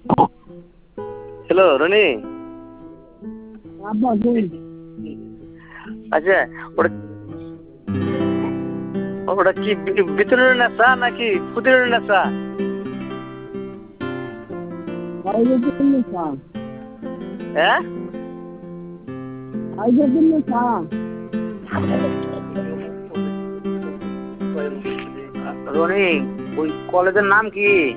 Hello Roni. আচ্ছা, ওটা ওটা কি ভিতরের নেশা নাকি ফুটির নেশা? হ্যাঁ রনি, ওই কলেজের নাম কি?